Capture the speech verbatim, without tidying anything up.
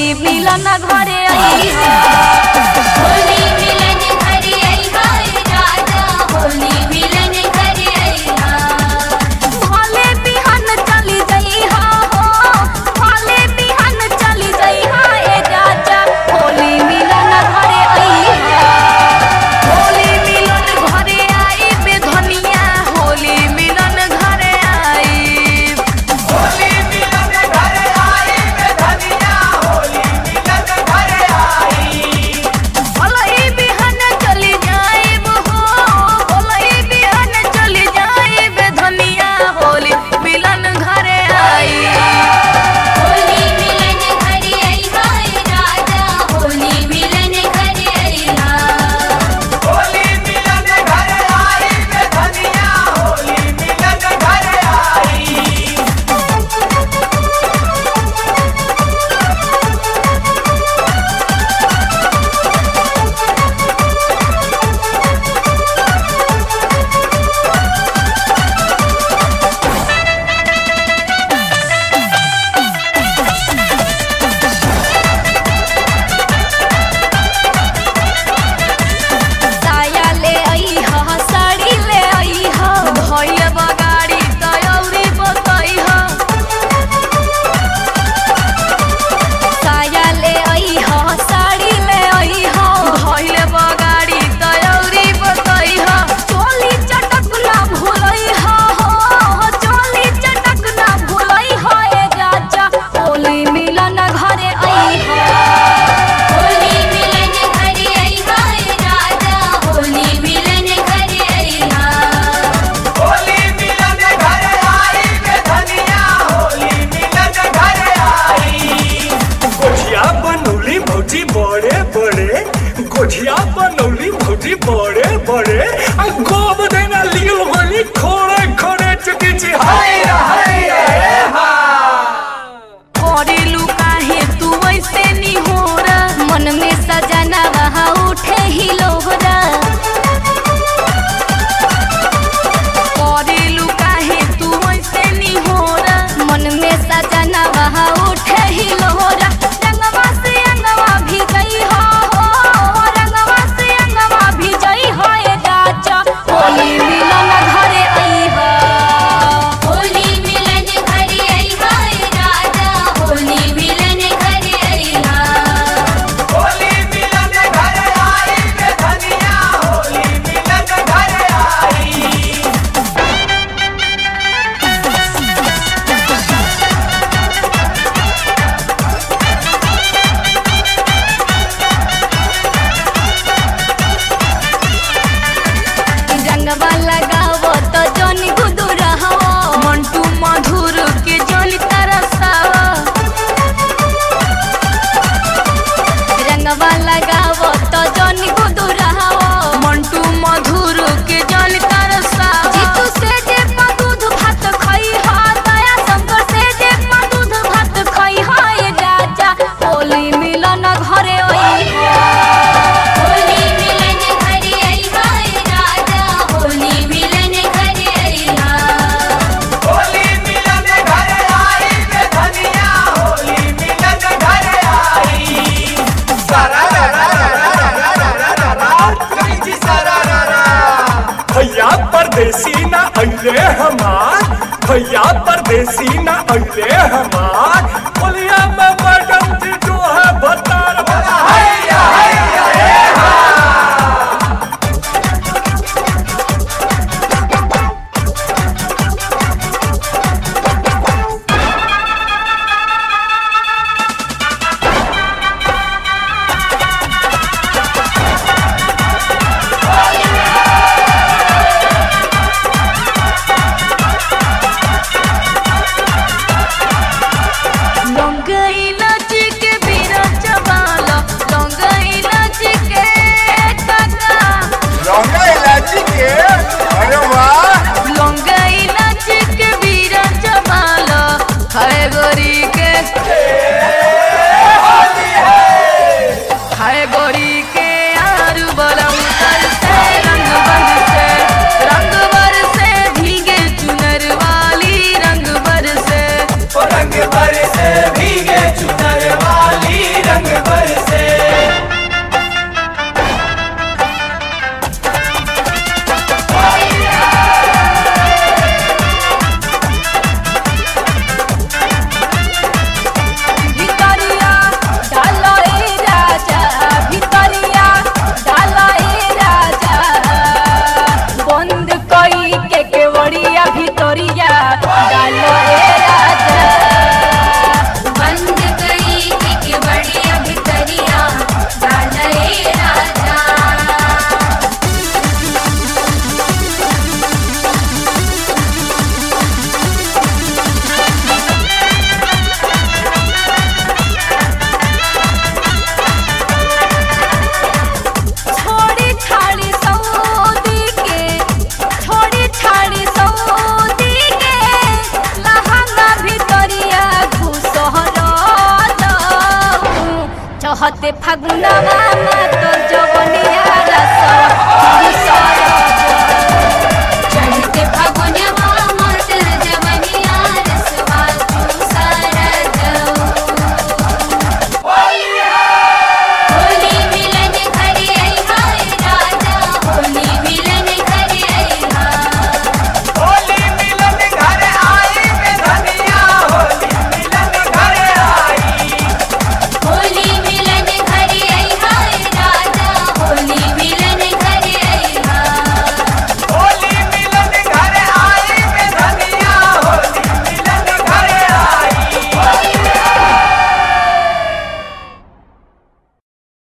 होली मिलन घरे आइहा होली मिलन घरे आइहा राजा होली मिलन घरे आइहा भले बिहान चली जइहा हो भले बिहान चली जइहा ए राजा होली मिलन घरे आइहा होली मिलन घरे आई बे धनिया होली मिलन घरे आई होली मिलन घरे आई बे धनिया होली मिलन घरे आई भले बिहान चली जाइब हो भले बिहान चली जाइब धनिया होली मिलन घरे आई होली मिलन घरे आइहा राजा होली मिलन घरे आइहा होली मिलन घरे आई बे धनिया होली मिलन घरे आई साया ले आइहा साड़ी ले आइहा भइल बगाड़ी तयौरी बतइहा साया ले आइहा साड़ी ले आइहा भइल बगाड़ी तयौरी बतइहा चोली चटक ना भूलइहा हो चोली चटक ना भूलइहा ए राजा होली मिलन घरे आइहा होली मिलन घरे आइहा राजा होली मिलन घरे आइहा होली मिलन घरे आई बे धनिया होली मिलन घरे आई गोझिया बनौली भौजी बड़े बड़े गोझिया बनौली भौजी बड़े बड़े आ गोब देना लील होली खोड़े खोड़े चुकी छी हाय हाय रे हा करेलु काहे चहते फागुनवा मा तो जवनिया रस दूसर